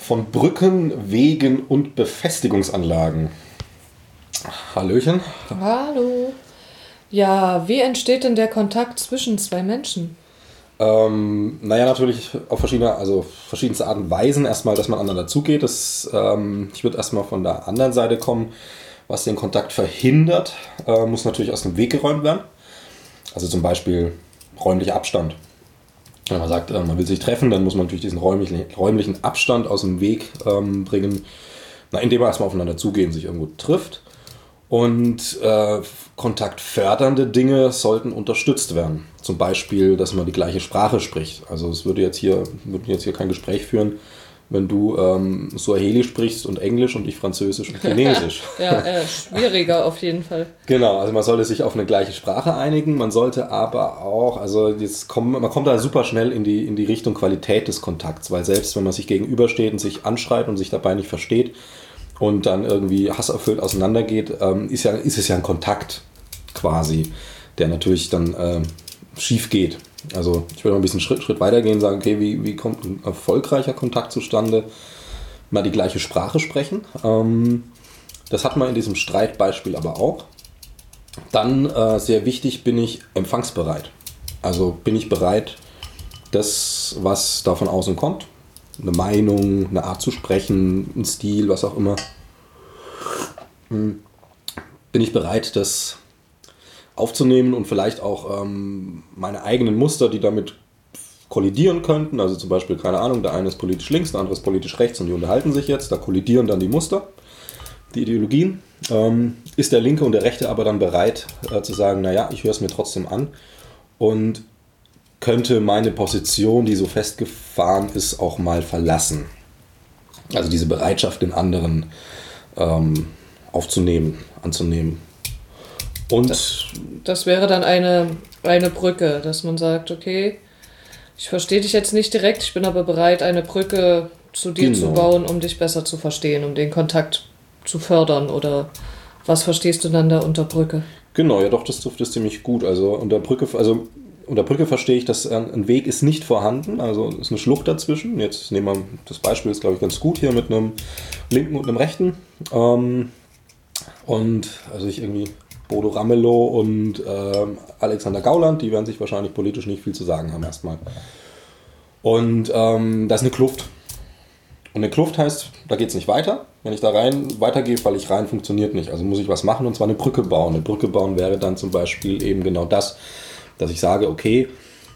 von Brücken, Wegen und Befestigungsanlagen. Hallöchen. Hallo. Ja, wie entsteht denn der Kontakt zwischen zwei Menschen? Natürlich auf verschiedenste Arten und Weisen. Erstmal, dass man aneinander zugeht. Ich würde erstmal von der anderen Seite kommen. Was den Kontakt verhindert, muss natürlich aus dem Weg geräumt werden. Also zum Beispiel räumlicher Abstand. Wenn man sagt, man will sich treffen, dann muss man natürlich diesen räumlichen Abstand aus dem Weg bringen, indem man erstmal aufeinander zugehen, sich irgendwo trifft. Und kontaktfördernde Dinge sollten unterstützt werden. Zum Beispiel, dass man die gleiche Sprache spricht. Also es würde jetzt hier kein Gespräch führen, wenn du Swahili sprichst und Englisch und ich Französisch und Chinesisch. Ja, schwieriger auf jeden Fall. Genau, also man sollte sich auf eine gleiche Sprache einigen. Man sollte aber auch, man kommt da super schnell in die Richtung Qualität des Kontakts, weil selbst wenn man sich gegenübersteht und sich anschreit und sich dabei nicht versteht und dann irgendwie hasserfüllt auseinandergeht, ist es ja ein Kontakt quasi, der natürlich dann schief geht. Also ich würde mal ein bisschen Schritt weitergehen und sagen, okay, wie kommt ein erfolgreicher Kontakt zustande? Mal die gleiche Sprache sprechen. Das hat man in diesem Streitbeispiel aber auch. Dann sehr wichtig, bin ich empfangsbereit. Also bin ich bereit, das, was da von außen kommt, eine Meinung, eine Art zu sprechen, ein Stil, was auch immer, bin ich bereit, das aufzunehmen und vielleicht auch meine eigenen Muster, die damit kollidieren könnten. Also zum Beispiel, keine Ahnung, der eine ist politisch links, der andere ist politisch rechts und die unterhalten sich jetzt. Da kollidieren dann die Muster, die Ideologien. Ist der Linke und der Rechte aber dann bereit zu sagen, ich höre es mir trotzdem an und könnte meine Position, die so festgefahren ist, auch mal verlassen. Also diese Bereitschaft, den anderen aufzunehmen, anzunehmen. Und das wäre dann eine Brücke, dass man sagt, okay, ich verstehe dich jetzt nicht direkt, ich bin aber bereit, eine Brücke zu dir zu bauen, um dich besser zu verstehen, um den Kontakt zu fördern. Oder was verstehst du dann da unter Brücke? Genau, ja doch, das trifft es ziemlich gut. Also unter Brücke verstehe ich, dass ein Weg ist nicht vorhanden, also ist eine Schlucht dazwischen. Jetzt nehmen wir das Beispiel, ist glaube ich ganz gut hier mit einem linken und einem rechten. Und also ich irgendwie Bodo Ramelow und Alexander Gauland, die werden sich wahrscheinlich politisch nicht viel zu sagen haben erstmal. Und da ist eine Kluft. Und eine Kluft heißt, da geht es nicht weiter. Wenn ich da weitergehe, falle ich rein, funktioniert nicht. Also muss ich was machen und zwar eine Brücke bauen. Eine Brücke bauen wäre dann zum Beispiel eben genau das, dass ich sage, okay,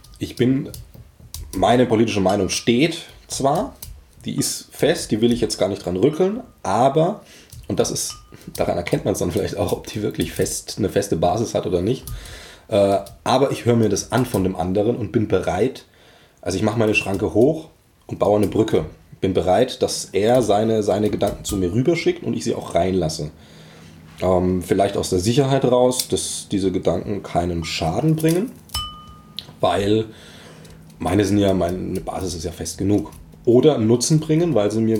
meine politische Meinung steht zwar, die ist fest, die will ich jetzt gar nicht dran rütteln, aber, und daran erkennt man es dann vielleicht auch, ob die wirklich eine feste Basis hat oder nicht. Aber ich höre mir das an von dem anderen und bin bereit, also ich mache meine Schranke hoch und baue eine Brücke. Bin bereit, dass er seine Gedanken zu mir rüberschickt und ich sie auch reinlasse. Vielleicht aus der Sicherheit raus, dass diese Gedanken keinen Schaden bringen, weil meine Basis ist ja fest genug. Oder einen Nutzen bringen, weil sie mir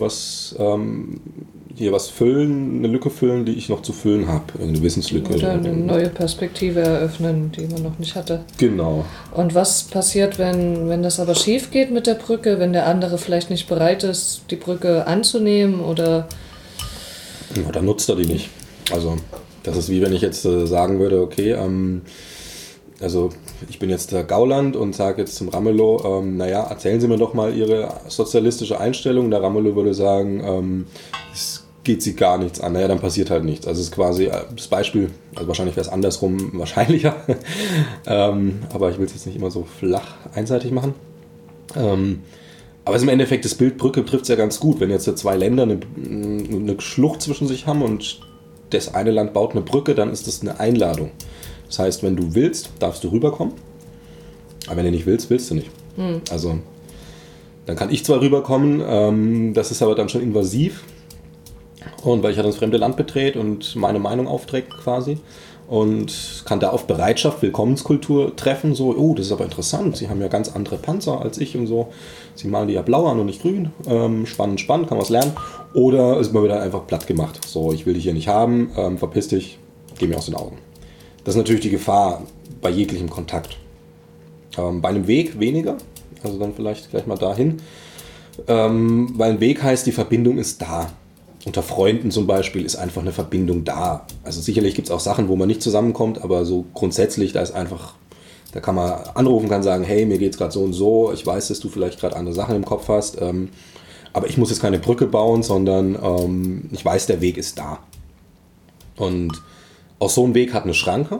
was füllen, eine Lücke füllen, die ich noch zu füllen habe. Eine Wissenslücke. Oder eine neue Perspektive eröffnen, die man noch nicht hatte. Genau. Und was passiert, wenn das aber schief geht mit der Brücke, wenn der andere vielleicht nicht bereit ist, die Brücke anzunehmen oder... Ja, dann nutzt er die nicht. Also das ist wie wenn ich jetzt sagen würde, okay, also ich bin jetzt der Gauland und sage jetzt zum Ramelow, erzählen Sie mir doch mal Ihre sozialistische Einstellung. Der Ramelow würde sagen, es geht Sie gar nichts an. Dann passiert halt nichts. Also es ist quasi das Beispiel, also wahrscheinlich wäre es andersrum wahrscheinlicher, aber ich will es jetzt nicht immer so flach einseitig machen. Aber im Endeffekt, das Bild Brücke trifft es ja ganz gut. Wenn jetzt zwei Länder eine Schlucht zwischen sich haben und das eine Land baut eine Brücke, dann ist das eine Einladung. Das heißt, wenn du willst, darfst du rüberkommen. Aber wenn du nicht willst, willst du nicht. Also, dann kann ich zwar rüberkommen, das ist aber dann schon invasiv. Und weil ich ja das fremde Land betrete und meine Meinung aufträgt quasi. Und kann da auf Bereitschaft, Willkommenskultur treffen. So, oh, das ist aber interessant. Sie haben ja ganz andere Panzer als ich und so. Sie malen die ja blau an und nicht grün. Spannend, kann was lernen. Oder ist mal wieder einfach platt gemacht. So, ich will dich hier nicht haben, verpiss dich, geh mir aus den Augen. Das ist natürlich die Gefahr bei jeglichem Kontakt. Bei einem Weg weniger, also dann vielleicht gleich mal dahin. Weil ein Weg heißt, die Verbindung ist da. Unter Freunden zum Beispiel ist einfach eine Verbindung da. Also sicherlich gibt es auch Sachen, wo man nicht zusammenkommt, aber so grundsätzlich, da ist einfach, da kann man anrufen, kann sagen, hey, mir geht's gerade so und so, ich weiß, dass du vielleicht gerade andere Sachen im Kopf hast, aber ich muss jetzt keine Brücke bauen, sondern ich weiß, der Weg ist da. Und auch so ein Weg hat eine Schranke.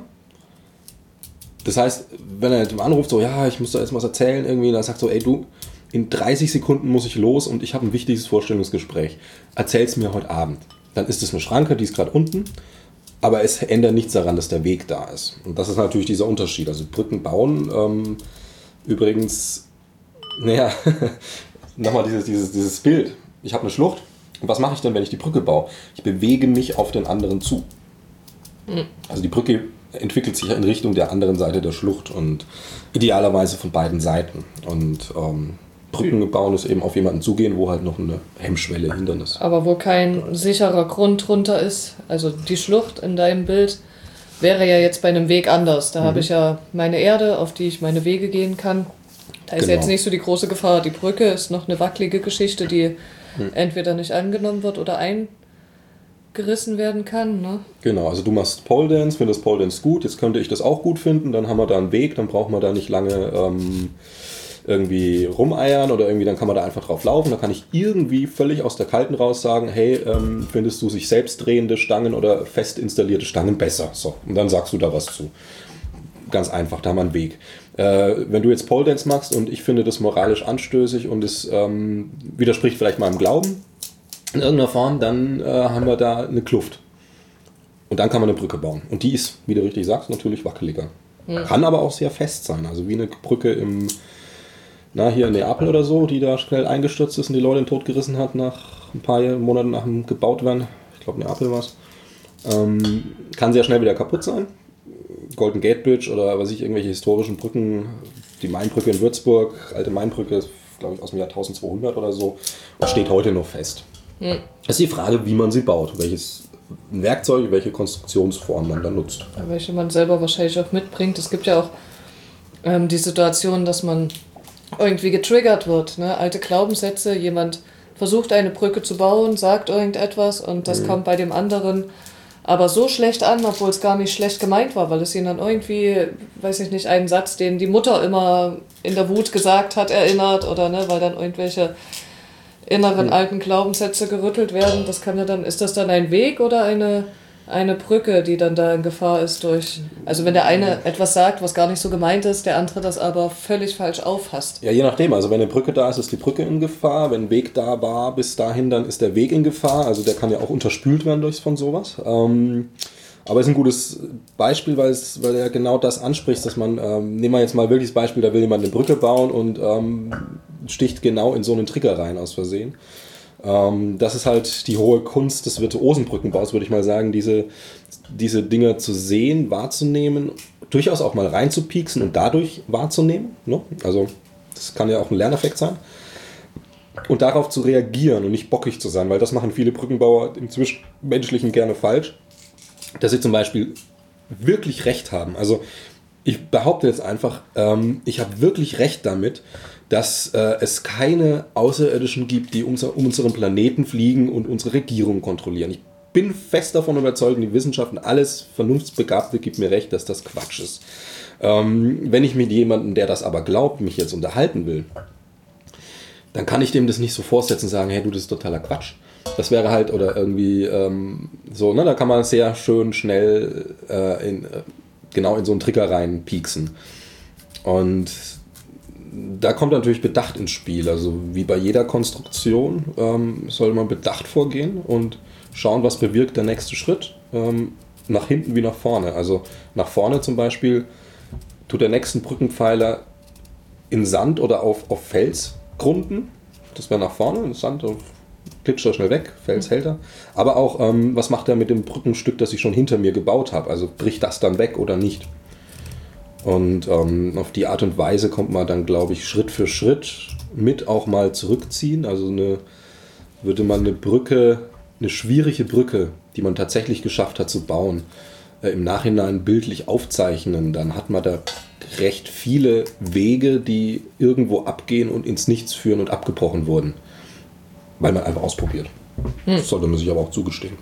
Das heißt, wenn er anruft, so, ja, ich muss da jetzt was erzählen, irgendwie, dann sagt so, ey, du, in 30 Sekunden muss ich los und ich habe ein wichtiges Vorstellungsgespräch. Erzähl's mir heute Abend. Dann ist es eine Schranke, die ist gerade unten, aber es ändert nichts daran, dass der Weg da ist. Und das ist natürlich dieser Unterschied. Also Brücken bauen, übrigens, naja, nochmal dieses Bild. Ich habe eine Schlucht. Und was mache ich denn, wenn ich die Brücke baue? Ich bewege mich auf den anderen zu. Also die Brücke entwickelt sich in Richtung der anderen Seite der Schlucht und idealerweise von beiden Seiten. Und Brücken bauen ist eben auf jemanden zugehen, wo halt noch eine Hemmschwelle, Hindernis. Aber wo kein sicherer Grund drunter ist, also die Schlucht in deinem Bild wäre ja jetzt bei einem Weg anders. Da habe ich ja meine Erde, auf die ich meine Wege gehen kann. Da ist jetzt nicht so die große Gefahr. Die Brücke ist noch eine wackelige Geschichte, die entweder nicht angenommen wird oder eingerissen werden kann. Ne? Genau, also du machst Pole Dance, findest Pole Dance gut, jetzt könnte ich das auch gut finden, dann haben wir da einen Weg, dann brauchen wir da nicht lange irgendwie rumeiern oder irgendwie, dann kann man da einfach drauf laufen, dann kann ich irgendwie völlig aus der Kalten raus sagen, hey, findest du sich selbst drehende Stangen oder fest installierte Stangen besser? So, und dann sagst du da was zu. Ganz einfach, da haben wir einen Weg. Wenn du jetzt Pole Dance machst und ich finde das moralisch anstößig und es widerspricht vielleicht meinem Glauben in irgendeiner Form, dann haben wir da eine Kluft. Und dann kann man eine Brücke bauen. Und die ist, wie du richtig sagst, natürlich wackeliger. Kann aber auch sehr fest sein. Also wie eine Brücke hier in Neapel oder so, die da schnell eingestürzt ist und die Leute in den Tod gerissen hat nach ein paar Monaten nach dem gebaut werden. Ich glaube Neapel war es. Kann sehr schnell wieder kaputt sein. Golden Gate Bridge oder irgendwelche historischen Brücken, die Mainbrücke in Würzburg, alte Mainbrücke, glaube ich aus dem Jahr 1200 oder so, und steht heute noch fest. Das ist die Frage, wie man sie baut, welches Werkzeug, welche Konstruktionsform man dann nutzt. Welche man selber wahrscheinlich auch mitbringt. Es gibt ja auch die Situation, dass man irgendwie getriggert wird. Ne? Alte Glaubenssätze, jemand versucht eine Brücke zu bauen, sagt irgendetwas und das kommt bei dem anderen aber so schlecht an, obwohl es gar nicht schlecht gemeint war, weil es ihn dann irgendwie, weiß ich nicht, einen Satz, den die Mutter immer in der Wut gesagt hat, erinnert oder ne, weil dann irgendwelche inneren alten Glaubenssätze gerüttelt werden. Das kann ja dann, ist das dann ein Weg oder eine Brücke, die dann da in Gefahr ist durch, also wenn der eine etwas sagt, was gar nicht so gemeint ist, der andere das aber völlig falsch auffasst. Ja, je nachdem, also wenn eine Brücke da ist, ist die Brücke in Gefahr, wenn ein Weg da war bis dahin, dann ist der Weg in Gefahr, also der kann ja auch unterspült werden von sowas. Aber es ist ein gutes Beispiel, weil er genau das anspricht, dass man, nehmen wir jetzt mal wirklich das Beispiel, da will jemand eine Brücke bauen und sticht genau in so einen Trigger rein aus Versehen. Das ist halt die hohe Kunst des virtuosen Brückenbaus, würde ich mal sagen, diese Dinge zu sehen, wahrzunehmen, durchaus auch mal reinzupieksen und dadurch wahrzunehmen. Ne? Also das kann ja auch ein Lerneffekt sein. Und darauf zu reagieren und nicht bockig zu sein, weil das machen viele Brückenbauer im Zwischenmenschlichen gerne falsch, dass sie zum Beispiel wirklich recht haben. Also ich behaupte jetzt einfach, ich habe wirklich recht damit, dass es keine Außerirdischen gibt, die um unseren Planeten fliegen und unsere Regierung kontrollieren. Ich bin fest davon überzeugt, die Wissenschaft und alles Vernunftsbegabte gibt mir recht, dass das Quatsch ist. Wenn ich mit jemandem, der das aber glaubt, mich jetzt unterhalten will, dann kann ich dem das nicht so vorsetzen und sagen, hey du, das ist totaler Quatsch. Das wäre halt, oder irgendwie so, ne, da kann man sehr schön schnell genau in so einen Trigger reinpieksen. Und da kommt natürlich Bedacht ins Spiel. Also wie bei jeder Konstruktion soll man bedacht vorgehen und schauen, was bewirkt der nächste Schritt. Nach hinten wie nach vorne. Also nach vorne zum Beispiel tut der nächsten Brückenpfeiler in Sand oder auf Fels grunden. Das wäre nach vorne, Sand klitscht er schnell weg, Fels hält er. Aber auch, was macht er mit dem Brückenstück, das ich schon hinter mir gebaut habe? Also bricht das dann weg oder nicht? Und auf die Art und Weise kommt man dann, glaube ich, Schritt für Schritt mit auch mal zurückziehen. Also würde man eine Brücke, eine schwierige Brücke, die man tatsächlich geschafft hat zu bauen, im Nachhinein bildlich aufzeichnen, dann hat man da recht viele Wege, die irgendwo abgehen und ins Nichts führen und abgebrochen wurden. weil man einfach ausprobiert. Das sollte man sich aber auch zugestehen.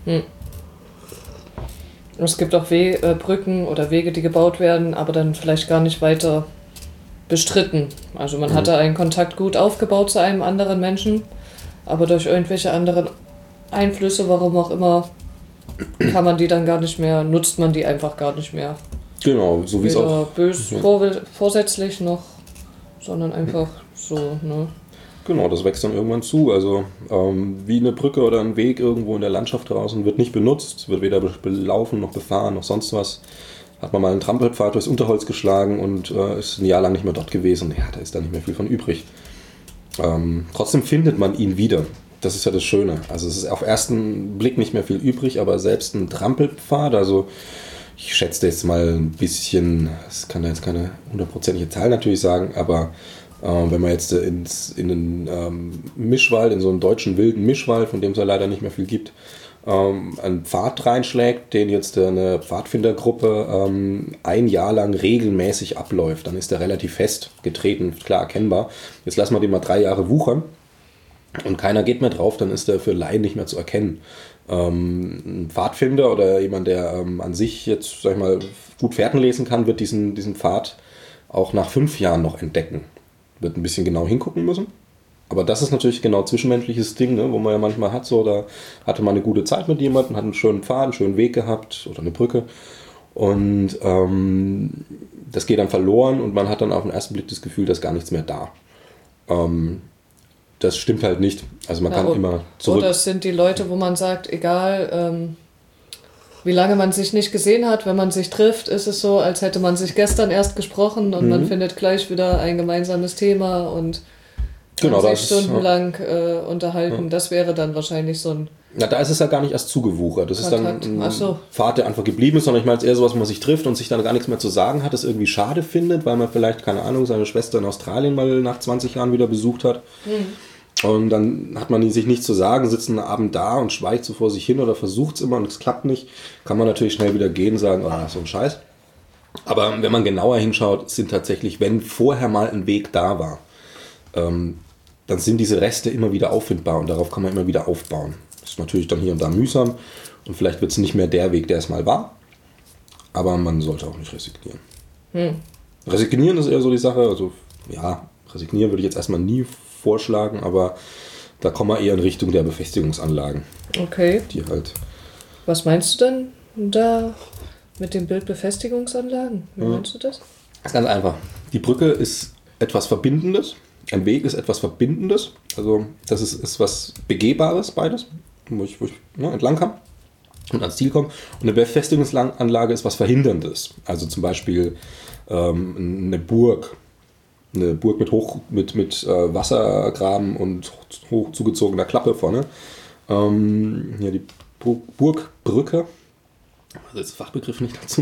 Es gibt auch Brücken oder Wege, die gebaut werden, aber dann vielleicht gar nicht weiter bestritten. Also man hatte einen Kontakt gut aufgebaut zu einem anderen Menschen, aber durch irgendwelche anderen Einflüsse, warum auch immer, kann man die dann gar nicht mehr, nutzt man die einfach gar nicht mehr. Genau, so wie es auch... bös vorsätzlich noch, sondern einfach so, ne? Genau, das wächst dann irgendwann zu. Also wie eine Brücke oder ein Weg irgendwo in der Landschaft draußen wird nicht benutzt, wird weder belaufen noch befahren noch sonst was. Hat man mal einen Trampelpfad durchs Unterholz geschlagen und ist ein Jahr lang nicht mehr dort gewesen. Ja, da ist da nicht mehr viel von übrig. Trotzdem findet man ihn wieder. Das ist ja das Schöne. Also es ist auf ersten Blick nicht mehr viel übrig, aber selbst ein Trampelpfad, also ich schätze jetzt mal ein bisschen, das kann da jetzt keine 100%ige Zahl natürlich sagen, aber wenn man jetzt in einen Mischwald, in so einen deutschen wilden Mischwald, von dem es ja leider nicht mehr viel gibt, einen Pfad reinschlägt, den jetzt eine Pfadfindergruppe ein Jahr lang regelmäßig abläuft, dann ist der relativ fest getreten, klar erkennbar. Jetzt lassen wir den mal 3 Jahre wuchern und keiner geht mehr drauf, dann ist der für Laien nicht mehr zu erkennen. Ein Pfadfinder oder jemand, der an sich jetzt, sag ich mal, gut Fährten lesen kann, wird diesen Pfad auch nach 5 Jahren noch entdecken. Wird ein bisschen genau hingucken müssen. Aber das ist natürlich genau zwischenmenschliches Ding, ne, wo man ja manchmal hat, so, da hatte man eine gute Zeit mit jemandem, hat einen schönen Pfad, einen schönen Weg gehabt oder eine Brücke. Und das geht dann verloren und man hat dann auf den ersten Blick das Gefühl, dass gar nichts mehr da. Das stimmt halt nicht. Also man kann immer zurück. Oder es sind die Leute, wo man sagt, egal wie lange man sich nicht gesehen hat, wenn man sich trifft, ist es so, als hätte man sich gestern erst gesprochen und man findet gleich wieder ein gemeinsames Thema und kann sich stundenlang unterhalten. Ja. Das wäre dann wahrscheinlich so ein... Na, da ist es ja gar nicht erst zugewuchert. Das Kontakt. Ist dann ein Pfad, der einfach geblieben ist, sondern ich meine, es ist eher sowas, wo man sich trifft und sich dann gar nichts mehr zu sagen hat, es irgendwie schade findet, weil man vielleicht, keine Ahnung, seine Schwester in Australien mal nach 20 Jahren wieder besucht hat. Und dann hat man sich nichts zu sagen, sitzt einen Abend da und schweigt so vor sich hin oder versucht es immer und es klappt nicht. Kann man natürlich schnell wieder gehen und sagen, so ein Scheiß. Aber wenn man genauer hinschaut, sind tatsächlich, wenn vorher mal ein Weg da war, dann sind diese Reste immer wieder auffindbar und darauf kann man immer wieder aufbauen. Das ist natürlich dann hier und da mühsam und vielleicht wird es nicht mehr der Weg, der es mal war, aber man sollte auch nicht resignieren. Resignieren ist eher so die Sache, also ja, resignieren würde ich jetzt erstmal nie vorschlagen, aber da kommen wir eher in Richtung der Befestigungsanlagen. Okay. Die halt. Was meinst du denn da mit dem Bild Befestigungsanlagen? Wie meinst du das? Das ist ganz einfach. Die Brücke ist etwas Verbindendes. Ein Weg ist etwas Verbindendes. Also das ist was Begehbares, beides, wo ich entlang kann und ans Ziel komme. Und eine Befestigungsanlage ist was Verhinderndes. Also zum Beispiel eine Burg. Eine Burg mit Wassergraben und hoch zugezogener Klappe vorne. Die Burgbrücke. Also ist Fachbegriff nicht dazu.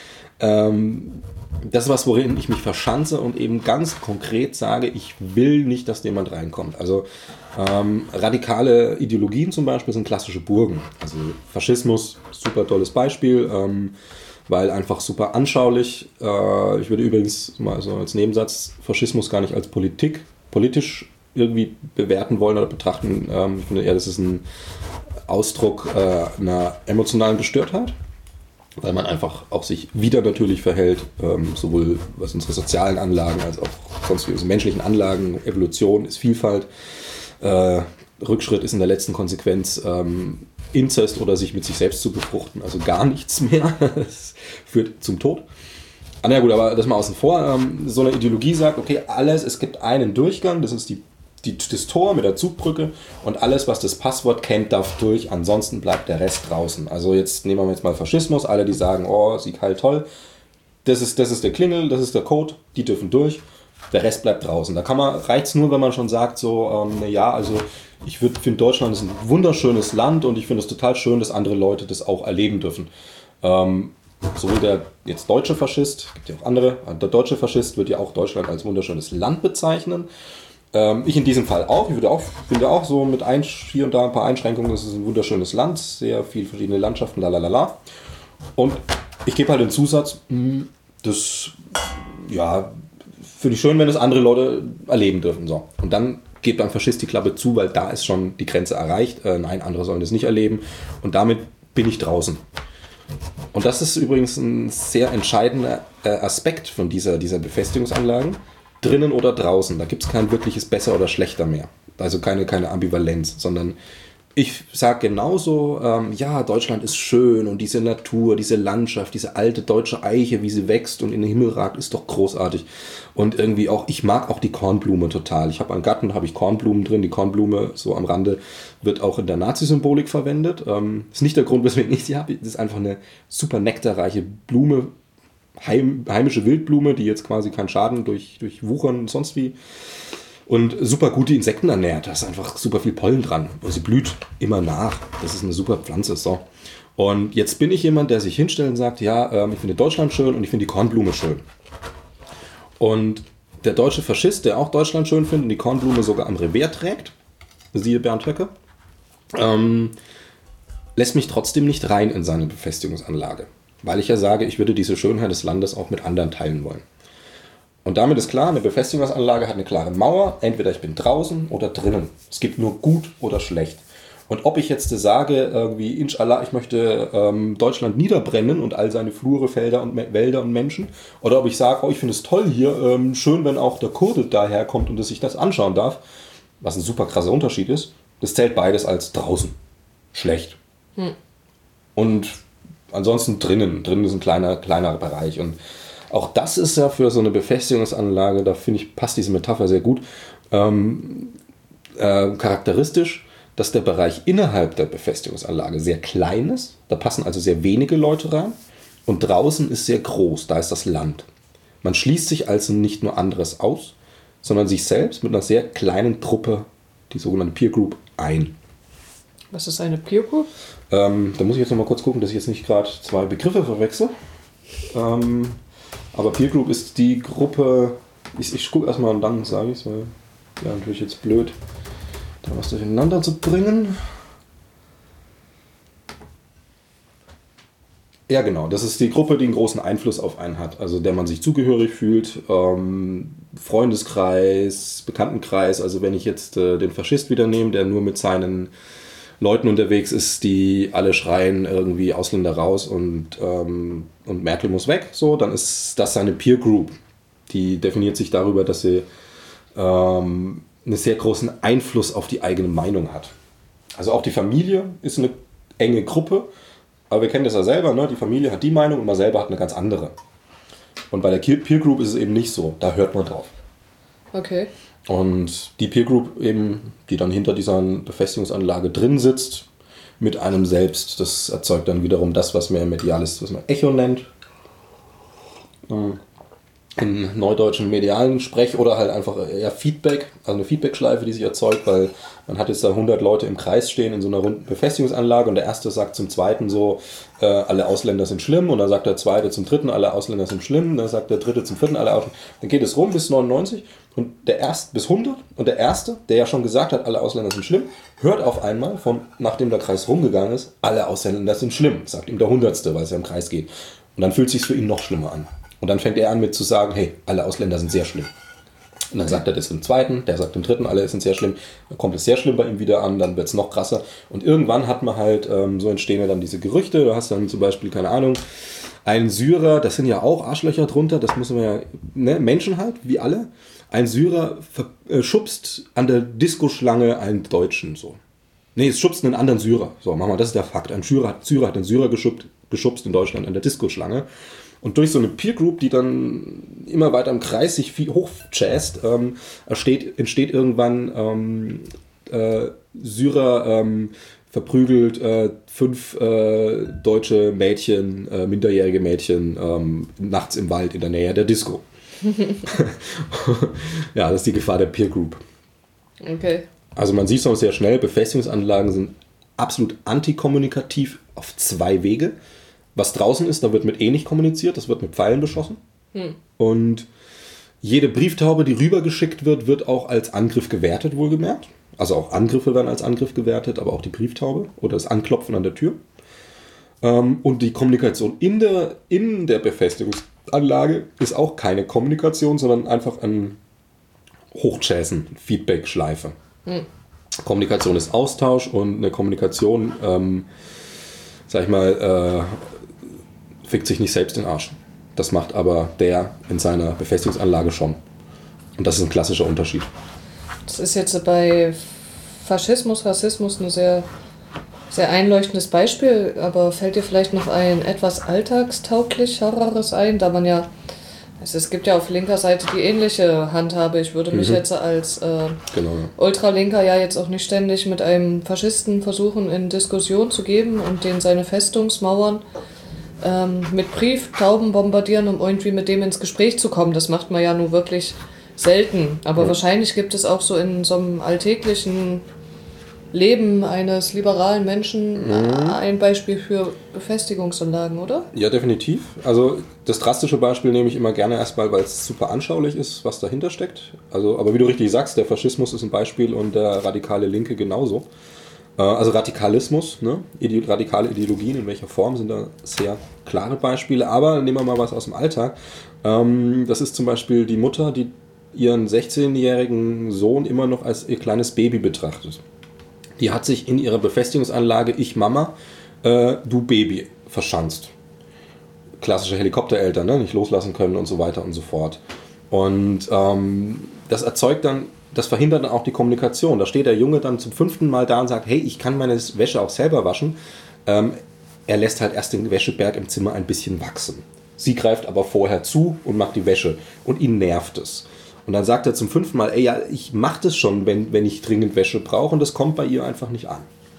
Das ist was, worin ich mich verschanze und eben ganz konkret sage, ich will nicht, dass jemand reinkommt. Also radikale Ideologien zum Beispiel sind klassische Burgen. Also Faschismus, super tolles Beispiel, weil einfach super anschaulich. Ich würde übrigens mal so als Nebensatz Faschismus gar nicht als politisch irgendwie bewerten wollen oder betrachten. Ich finde eher, das ist ein Ausdruck einer emotionalen Gestörtheit, weil man einfach auch sich wieder natürlich verhält, sowohl was unsere sozialen Anlagen als auch sonst unsere menschlichen Anlagen. Evolution ist Vielfalt. Rückschritt ist in der letzten Konsequenz Inzest oder sich mit sich selbst zu befruchten, also gar nichts mehr. Das führt zum Tod. Na ja, gut, aber das mal außen vor. So eine Ideologie sagt, okay, es gibt einen Durchgang, das ist das Tor mit der Zugbrücke und alles, was das Passwort kennt, darf durch, ansonsten bleibt der Rest draußen. Also jetzt nehmen wir jetzt mal Faschismus, alle, die sagen, Sieg Heil toll, das ist der Klingel, das ist der Code, die dürfen durch, der Rest bleibt draußen. Da reicht es nur, wenn man schon sagt, also ich finde Deutschland ist ein wunderschönes Land und ich finde es total schön, dass andere Leute das auch erleben dürfen. Sowohl der jetzt deutsche Faschist, gibt ja auch andere, der deutsche Faschist wird ja auch Deutschland als wunderschönes Land bezeichnen. Ich in diesem Fall auch. Ich finde auch so mit hier und da ein paar Einschränkungen, das ist ein wunderschönes Land, sehr viele verschiedene Landschaften, lalalala. Und ich gebe halt den Zusatz, das finde ich schön, wenn das andere Leute erleben dürfen. So. Und dann gebt beim Faschist die Klappe zu, weil da ist schon die Grenze erreicht. Nein, andere sollen das nicht erleben. Und damit bin ich draußen. Und das ist übrigens ein sehr entscheidender Aspekt von dieser Befestigungsanlagen. Drinnen oder draußen. Da gibt es kein wirkliches besser oder schlechter mehr. Also keine Ambivalenz, sondern ich sage genauso, ja, Deutschland ist schön und diese Natur, diese Landschaft, diese alte deutsche Eiche, wie sie wächst und in den Himmel ragt, ist doch großartig. Und irgendwie auch, ich mag auch die Kornblume total. Ich habe einen Garten, da habe ich Kornblumen drin. Die Kornblume, so am Rande, wird auch in der Nazi-Symbolik verwendet. Ist nicht der Grund, weswegen ich sie habe. Das ist einfach eine super nektarreiche Blume, heimische Wildblume, die jetzt quasi keinen Schaden durch Wuchern und sonst wie. Und super gut die Insekten ernährt. Da ist einfach super viel Pollen dran. Und sie blüht immer nach. Das ist eine super Pflanze. So. Und jetzt bin ich jemand, der sich hinstellt und sagt, ja, ich finde Deutschland schön und ich finde die Kornblume schön. Und der deutsche Faschist, der auch Deutschland schön findet und die Kornblume sogar am Revers trägt, siehe Bernd Höcke, lässt mich trotzdem nicht rein in seine Befestigungsanlage. Weil ich ja sage, ich würde diese Schönheit des Landes auch mit anderen teilen wollen. Und damit ist klar, eine Befestigungsanlage hat eine klare Mauer. Entweder ich bin draußen oder drinnen. Es gibt nur gut oder schlecht. Und ob ich jetzt sage, irgendwie, inshallah, ich möchte Deutschland niederbrennen und all seine Flure, Felder und Wälder und Menschen, oder ob ich sage, oh, ich finde es toll hier, schön, wenn auch der Kurde daherkommt und sich das anschauen darf, was ein super krasser Unterschied ist, das zählt beides als draußen. Schlecht. Und ansonsten drinnen. Drinnen ist ein kleiner Bereich. Und auch das ist ja für so eine Befestigungsanlage, da finde ich, passt diese Metapher sehr gut, charakteristisch, dass der Bereich innerhalb der Befestigungsanlage sehr klein ist. Da passen also sehr wenige Leute rein. Und draußen ist sehr groß, da ist das Land. Man schließt sich also nicht nur anderes aus, sondern sich selbst mit einer sehr kleinen Truppe, die sogenannte Peer Group, ein. Was ist eine Peer Group? Da muss ich jetzt noch mal kurz gucken, dass ich jetzt nicht gerade zwei Begriffe verwechsel. Aber Peer Group ist die Gruppe, ich gucke erstmal und dann sage ich es, weil ja natürlich jetzt blöd, da was durcheinander zu bringen. Ja genau, das ist die Gruppe, die einen großen Einfluss auf einen hat, also der man sich zugehörig fühlt, Freundeskreis, Bekanntenkreis, also wenn ich jetzt den Faschist wieder nehme, der nur mit seinen Leuten unterwegs ist, die alle schreien irgendwie Ausländer raus und Merkel muss weg, so, dann ist das seine Peer Group. Die definiert sich darüber, dass sie einen sehr großen Einfluss auf die eigene Meinung hat. Also auch die Familie ist eine enge Gruppe, aber wir kennen das ja selber, ne? Die Familie hat die Meinung und man selber hat eine ganz andere. Und bei der Peer Group ist es eben nicht so, da hört man drauf. Okay. Und die Peer Group eben, die dann hinter dieser Befestigungsanlage drin sitzt, mit einem selbst, das erzeugt dann wiederum das, was man medial ist, was man Echo nennt. Im neudeutschen medialen Sprech oder halt einfach eher Feedback, also eine Feedbackschleife, die sich erzeugt, weil man hat jetzt da 100 Leute im Kreis stehen in so einer runden Befestigungsanlage und der erste sagt zum zweiten so, alle Ausländer sind schlimm und dann sagt der zweite zum dritten, alle Ausländer sind schlimm, dann sagt der dritte zum vierten, alle Ausländer. Dann geht es rum bis 99 und der erste bis 100 und der erste, der ja schon gesagt hat, alle Ausländer sind schlimm, hört auf einmal, nachdem der Kreis rumgegangen ist, alle Ausländer sind schlimm, sagt ihm der Hundertste, weil es ja im Kreis geht. Und dann fühlt es sich für ihn noch schlimmer an. Und dann fängt er an mit zu sagen, hey, alle Ausländer sind sehr schlimm. Und dann sagt er das im zweiten, der sagt im dritten, alle sind sehr schlimm. Dann kommt es sehr schlimm bei ihm wieder an, dann wird es noch krasser. Und irgendwann hat man halt, so entstehen ja dann diese Gerüchte. Du hast dann zum Beispiel, keine Ahnung, einen Syrer, das sind ja auch Arschlöcher drunter, das müssen wir ja, ne, Menschen halt, wie alle. Ein Syrer schubst an der Diskoschlange einen Deutschen, so. Nee, es schubst einen anderen Syrer. So, machen wir, das ist der Fakt. Ein Syrer hat einen Syrer geschubst in Deutschland an der Diskoschlange. Und durch so eine Peer Group, die dann immer weiter im Kreis sich hochjazzt, entsteht irgendwann Syrer verprügelt 5 deutsche Mädchen, minderjährige Mädchen, nachts im Wald in der Nähe der Disco. Ja, das ist die Gefahr der Peer Group. Okay. Also man sieht es auch sehr schnell, Befestigungsanlagen sind absolut antikommunikativ auf 2 Wege. Was draußen ist, da wird mit nicht kommuniziert, das wird mit Pfeilen beschossen. Und jede Brieftaube, die rübergeschickt wird, wird auch als Angriff gewertet, wohlgemerkt. Also auch Angriffe werden als Angriff gewertet, aber auch die Brieftaube oder das Anklopfen an der Tür. Und die Kommunikation in der Befestigungsanlage ist auch keine Kommunikation, sondern einfach ein hochchasen, Feedback-Schleife. Kommunikation ist Austausch und eine Kommunikation, sag ich mal, fickt sich nicht selbst in den Arsch. Das macht aber der in seiner Befestigungsanlage schon. Und das ist ein klassischer Unterschied. Das ist jetzt bei Faschismus, Rassismus ein sehr, sehr einleuchtendes Beispiel, aber fällt dir vielleicht noch ein etwas alltagstauglicheres ein, da man ja, es gibt ja auf linker Seite die ähnliche Handhabe. Ich würde mich jetzt als Ultralinker ja jetzt auch nicht ständig mit einem Faschisten versuchen, in Diskussion zu geben und den seine Festungsmauern mit Brieftauben bombardieren, um irgendwie mit dem ins Gespräch zu kommen. Das macht man ja nur wirklich selten. Aber wahrscheinlich gibt es auch so in so einem alltäglichen Leben eines liberalen Menschen ein Beispiel für Befestigungsanlagen, oder? Ja, definitiv. Also das drastische Beispiel nehme ich immer gerne erstmal, weil es super anschaulich ist, was dahinter steckt. Also, aber wie du richtig sagst, der Faschismus ist ein Beispiel und der radikale Linke genauso. Also Radikalismus, ne? Radikale Ideologien, in welcher Form, sind da sehr klare Beispiele. Aber nehmen wir mal was aus dem Alltag. Das ist zum Beispiel die Mutter, die ihren 16-jährigen Sohn immer noch als ihr kleines Baby betrachtet. Die hat sich in ihrer Befestigungsanlage Ich Mama, du Baby verschanzt. Klassische Helikoptereltern, ne? Nicht loslassen können und so weiter und so fort. Und das erzeugt dann, das verhindert dann auch die Kommunikation. Da steht der Junge dann zum 5. Mal da und sagt, hey, ich kann meine Wäsche auch selber waschen. Er lässt halt erst den Wäscheberg im Zimmer ein bisschen wachsen. Sie greift aber vorher zu und macht die Wäsche. Und ihn nervt es. Und dann sagt er zum 5. Mal, ey, ja, ich mach das schon, wenn ich dringend Wäsche brauche. Und das kommt bei ihr einfach nicht an.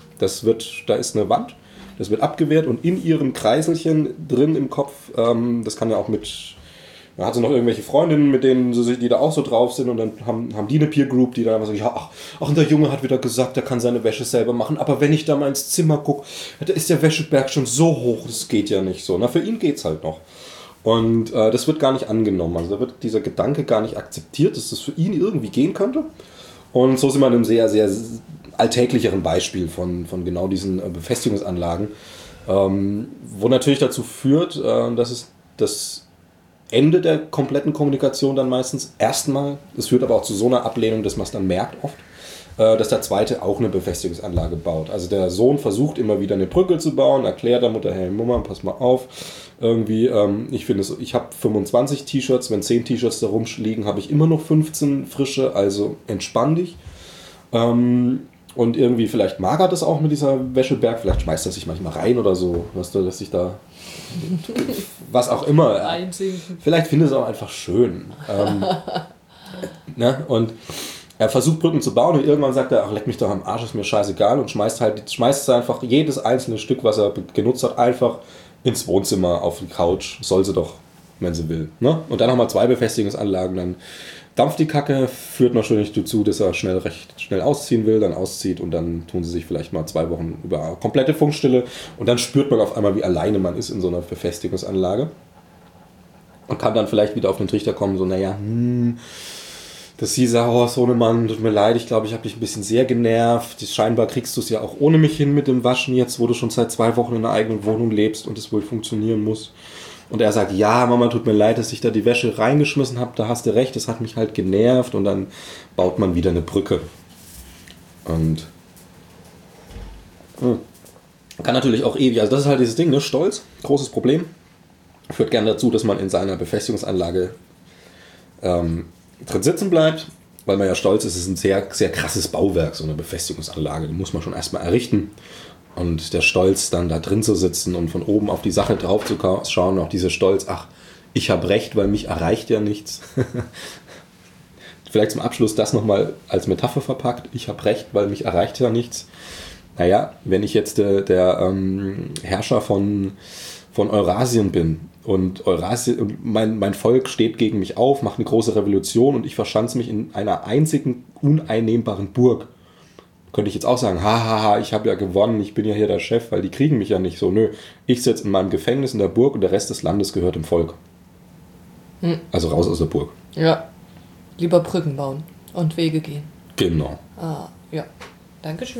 Da ist eine Wand, das wird abgewehrt und in ihrem Kreiselchen drin im Kopf, das kann ja auch da hat sie noch irgendwelche Freundinnen, mit denen die da auch so drauf sind und dann haben die eine Peer Group, die da einfach sagen, ja, ach, und der Junge hat wieder gesagt, er kann seine Wäsche selber machen, aber wenn ich da mal ins Zimmer gucke, da ist der Wäscheberg schon so hoch, das geht ja nicht so. Na, für ihn geht's halt noch. Und das wird gar nicht angenommen, also da wird dieser Gedanke gar nicht akzeptiert, dass das für ihn irgendwie gehen könnte. Und so sind wir in einem sehr, sehr alltäglicheren Beispiel von genau diesen Befestigungsanlagen, wo natürlich dazu führt, dass es das Ende der kompletten Kommunikation dann meistens erstmal, es führt aber auch zu so einer Ablehnung, dass man es dann merkt oft, dass der Zweite auch eine Befestigungsanlage baut. Also der Sohn versucht immer wieder eine Brücke zu bauen, erklärt der Mutter, hey Mama, pass mal auf, irgendwie, ich habe 25 T-Shirts, wenn 10 T-Shirts da rumliegen, habe ich immer noch 15 frische, also entspann dich. Und irgendwie, vielleicht mag er das auch mit dieser Wäscheberg, vielleicht schmeißt er sich manchmal rein oder so, weißt du, dass sich da, was auch immer. Einsinken. Vielleicht findet es auch einfach schön. Ne? Und er versucht Brücken zu bauen und irgendwann sagt er, ach, leck mich doch am Arsch, ist mir scheißegal und schmeißt einfach jedes einzelne Stück, was er genutzt hat, einfach ins Wohnzimmer auf die Couch. Soll sie doch, wenn sie will. Ne? Und dann nochmal 2 Befestigungsanlagen, dann dampft die Kacke, führt natürlich dazu, dass er recht schnell ausziehen will, dann auszieht und dann tun sie sich vielleicht mal 2 Wochen über komplette Funkstille und dann spürt man auf einmal, wie alleine man ist in so einer Befestigungsanlage und kann dann vielleicht wieder auf den Trichter kommen, so naja, dass sie sagt, oh Sohnemann, tut mir leid, ich glaube, ich habe dich ein bisschen sehr genervt, scheinbar kriegst du es ja auch ohne mich hin mit dem Waschen jetzt, wo du schon seit 2 Wochen in einer eigenen Wohnung lebst und es wohl funktionieren muss. Und er sagt, ja, Mama, tut mir leid, dass ich da die Wäsche reingeschmissen habe, da hast du recht, das hat mich halt genervt und dann baut man wieder eine Brücke. Und kann natürlich auch ewig, also das ist halt dieses Ding, ne? Stolz, großes Problem, führt gerne dazu, dass man in seiner Befestigungsanlage drin sitzen bleibt, weil man ja stolz ist, es ist ein sehr, sehr krasses Bauwerk, so eine Befestigungsanlage, die muss man schon erstmal errichten. Und der Stolz, dann da drin zu sitzen und von oben auf die Sache drauf zu schauen, auch dieser Stolz, ach, ich habe recht, weil mich erreicht ja nichts. Vielleicht zum Abschluss das nochmal als Metapher verpackt, ich habe recht, weil mich erreicht ja nichts. Naja, wenn ich jetzt der Herrscher von Eurasien bin und mein Volk steht gegen mich auf, macht eine große Revolution und ich verschanze mich in einer einzigen uneinnehmbaren Burg, könnte ich jetzt auch sagen, hahaha, ich habe ja gewonnen, ich bin ja hier der Chef, weil die kriegen mich ja nicht so. Nö, ich sitze in meinem Gefängnis in der Burg und der Rest des Landes gehört dem Volk. Also raus aus der Burg. Ja, lieber Brücken bauen und Wege gehen. Genau. Ah, ja. Dankeschön.